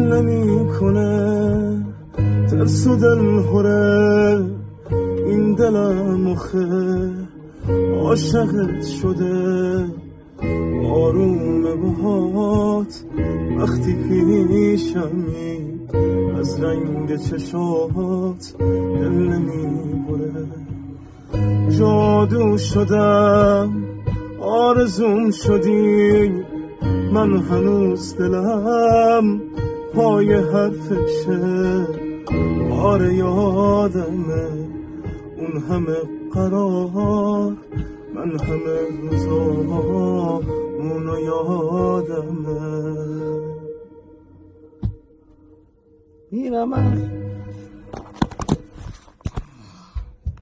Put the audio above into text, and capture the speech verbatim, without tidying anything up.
نمی کنه ترس و دل خوره این دلم آخه عاشقت شده آروم باهات وقتی پیشمی از رنگ چشات دل نمی بره جادو شدم آرزوم شدی من هنوز دلم پای حرفشه آره یادمه اون همه قرار من همه روزا اونو یادمه میرم